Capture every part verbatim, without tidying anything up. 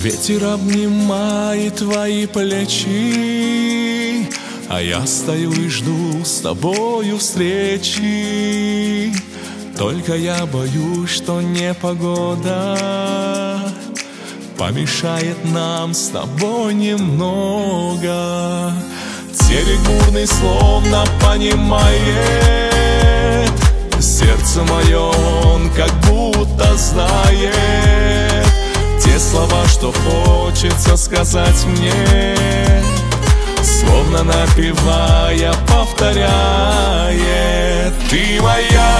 Ветер обнимает твои плечи, а я стою и жду с тобою встречи. Только я боюсь, что непогода помешает нам с тобой немного. Терек бурный словно понимает, сердце мое он как будто знает те слова, что хочется сказать мне, словно напевая повторяет: ты моя,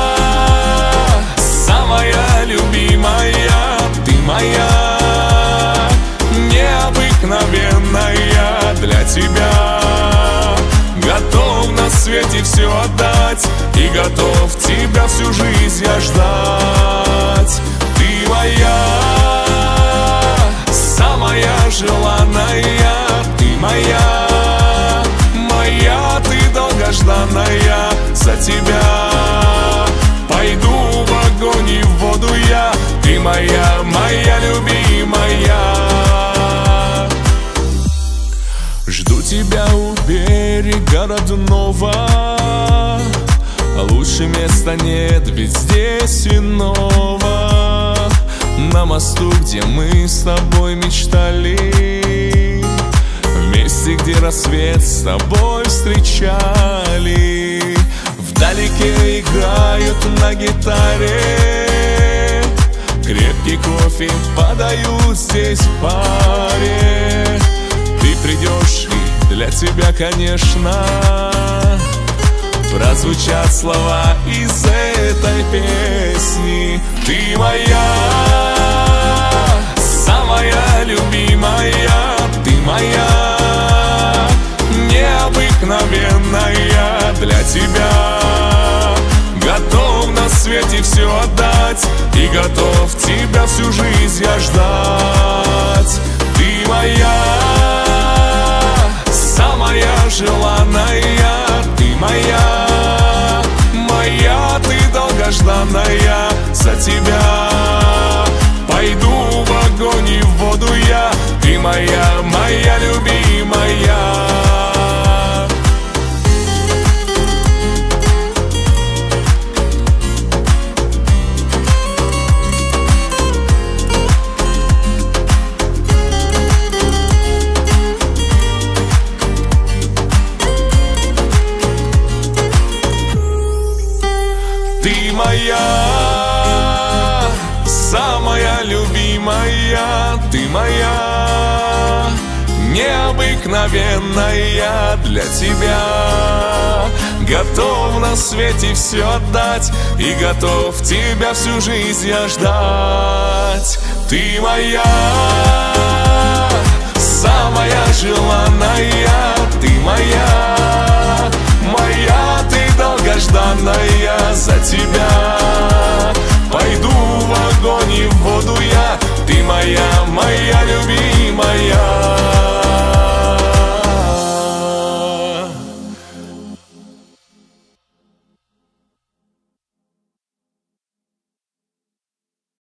самая любимая, ты моя, необыкновенная, для тебя готов на свете все отдать, и готов тебя всю жизнь я ждать. Ты моя, самая желанная, ты моя, моя ты долгожданная, за тебя пойду в огонь и в воду я, ты моя, моя любимая. Жду тебя у берега родного, лучше места нет, ведь здесь иного. На мосту, где мы с тобой мечтали, вместе, где рассвет с тобой встречали. Вдалеке играют на гитаре, крепкий кофе подают здесь в паре. Ты придешь, и для тебя, конечно, прозвучат слова из этой песни. Ты моя, самая любимая, ты моя, необыкновенная, для тебя готов на свете все отдать, и готов тебя всю жизнь я ждать. Ты моя, самая желанная, ты моя, моя ты долгожданная, за тебя пойду в огонь и в воду я, ты моя, моя любимая. Ты моя, самая любимая, ты моя, необыкновенная, для тебя готов на свете все отдать, и готов тебя всю жизнь я ждать. Ты моя, самая желанная, ты моя, моя ты долгожданная, за тебя